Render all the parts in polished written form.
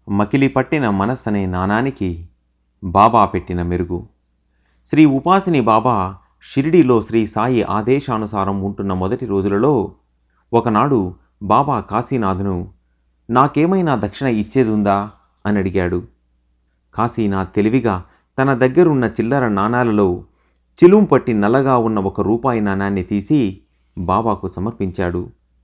మకిలి పట్టిన మనస్సనే నాణానికి బాబా పెట్టిన మెరుగు. శ్రీ ఉపాసిని బాబా షిరిడీలో శ్రీ సాయి ఆదేశానుసారం ఉంటున్న మొదటి రోజులలో ఒకనాడు బాబా కాశీనాథ్ను నాకేమైనా దక్షిణ ఇచ్చేదుందా అని అడిగాడు. కాశీనాథ్ తెలివిగా తన దగ్గరున్న చిల్లర నాణాలలో చిలుం పట్టి నల్లగా ఉన్న ₹1 నాణాన్ని తీసి బాబాకు సమర్పించాడు.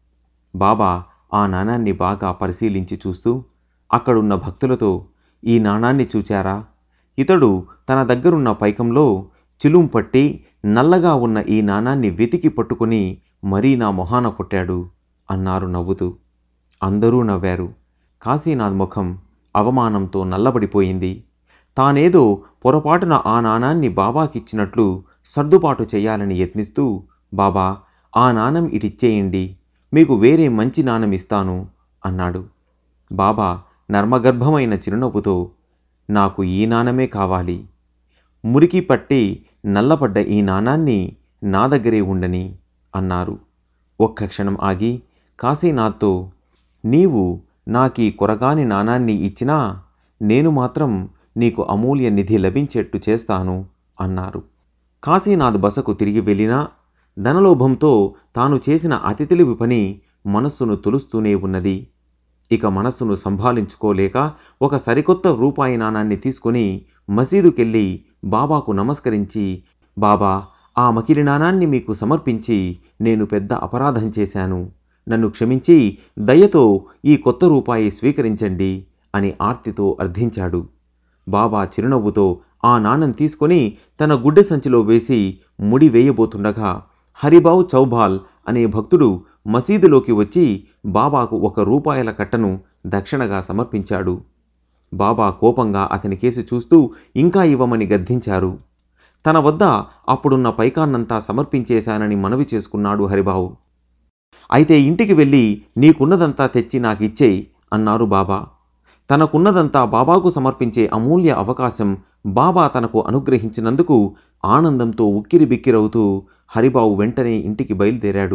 బాబా ఆ నాణాన్ని బాగా పరిశీలించి చూస్తూ అక్కడున్న భక్తులతో, ఈ నాణాన్ని చూచారా? ఇతడు తన దగ్గరున్న పైకంలో చిలుం పట్టి నల్లగా ఉన్న ఈ నాణాన్ని వెతికి పట్టుకుని మరీ నా మొహాన కొట్టాడు అన్నారు నవ్వుతూ. అందరూ నవ్వారు. కాశీనాథ్ ముఖం అవమానంతో నల్లబడిపోయింది. తానేదో పొరపాటున ఆ నాణాన్ని బాబాకిచ్చినట్లు సర్దుబాటు చేయాలని యత్నిస్తూ, బాబా, ఆ నాణం ఇటిచ్చేయండి, మీకు వేరే మంచి నాణం ఇస్తాను అన్నాడు. బాబా నర్మగర్భమైన చిరునవ్వుతో, నాకు ఈ నాణమే కావాలి, మురికి పట్టి నల్లపడ్డ ఈ నాణాన్ని నా దగ్గరే ఉండని అన్నారు. ఒక్క క్షణం ఆగి కాశీనాథ్తో, నీవు నాకీ కొరగాని నాణాన్ని ఇచ్చినా నేను మాత్రం నీకు అమూల్య నిధి లభించేట్టు చేస్తాను అన్నారు. కాశీనాథ్ బసకు తిరిగి వెళ్ళినా ధనలోభంతో తాను చేసిన అతి తెలివి పని మనస్సును తొలుస్తూనే ఉన్నది. ఇక మనస్సును సంభాళించుకోలేక ఒక సరికొత్త ₹1 నాణాన్ని తీసుకుని మసీదుకెళ్ళి బాబాకు నమస్కరించి, బాబా, ఆ మకిలి నాణాన్ని మీకు సమర్పించి నేను పెద్ద అపరాధం చేశాను, నన్ను క్షమించి దయతో ఈ కొత్త రూపాయి స్వీకరించండి అని ఆర్తితో అర్థించాడు. బాబా చిరునవ్వుతో ఆ నాణం తీసుకొని తన గుడ్డె సంచిలో వేసి ముడి వేయబోతుండగా హరిబావ్ చౌబాల్ అనే భక్తుడు మసీదులోకి వచ్చి బాబాకు ₹1 కట్టను దక్షిణగా సమర్పించాడు. బాబా కోపంగా అతని కేసి చూస్తూ ఇంకా ఇవ్వమని గద్దించారు. తన వద్ద అప్పుడున్న పైకాన్నంతా సమర్పించేశానని మనవి చేసుకున్నాడు హరిబావు. అయితే ఇంటికి వెళ్ళి నీకున్నదంతా తెచ్చి నాకిచ్చేయి అన్నారు బాబా. తనకున్నదంతా బాబాకు సమర్పించే అమూల్య అవకాశం బాబా తనకు అనుగ్రహించినందుకు ఆనందంతో ఉక్కిరిబిక్కిరవుతూ హరిబావు వెంటనే ఇంటికి బయలుదేరాడు.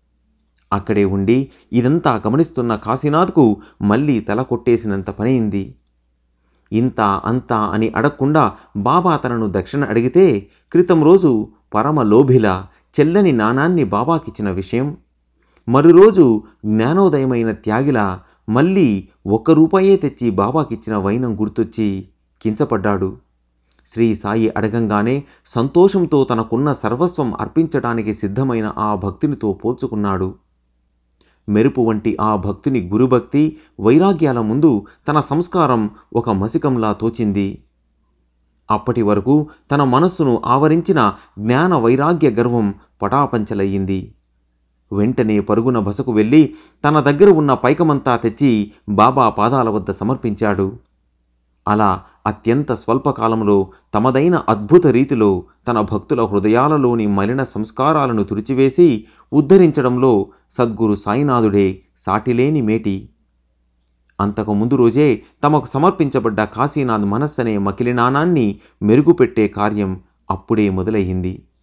అక్కడే ఉండి ఇదంతా గమనిస్తున్న కాశీనాథ్కు మళ్ళీ తల కొట్టేసినంత పనైంది. ఇంత అంతా అని అడగకుండా బాబా తనను దక్షిణ అడిగితే క్రితం రోజు పరమ లోభిలా చెల్లని నాణాన్ని బాబాకిచ్చిన విషయం, మరురోజు జ్ఞానోదయమైన త్యాగిలా మళ్ళీ ₹1 తెచ్చి బాబాకిచ్చిన వైనం గుర్తొచ్చి కించపడ్డాడు. శ్రీ సాయి అడగంగానే సంతోషంతో తనకున్న సర్వస్వం అర్పించడానికి సిద్ధమైన ఆ భక్తునితో పోల్చుకున్నాడు. మెరుపు వంటి ఆ భక్తుని గురుభక్తి వైరాగ్యాల ముందు తన సంస్కారం ఒక మసికంలా తోచింది. అప్పటి వరకు తన మనస్సును ఆవరించిన జ్ఞాన వైరాగ్య గర్వం పటాపంచలయ్యింది. వెంటనే పరుగున బసకు వెళ్ళి తన దగ్గర ఉన్న పైకమంతా తెచ్చి బాబా పాదాల వద్ద సమర్పించాడు. అలా అత్యంత స్వల్పకాలంలో తమదైన అద్భుత రీతిలో తన భక్తుల హృదయాలలోని మలిన సంస్కారాలను తుడిచివేసి ఉద్ధరించడంలో సద్గురు సాయినాథుడే సాటిలేని మేటి. అంతకు ముందు రోజే తమకు సమర్పించబడ్డ కాశీనాథ్ మనస్సనే మకిలి నాణాన్ని మెరుగుపెట్టే కార్యం అప్పుడే మొదలయ్యింది.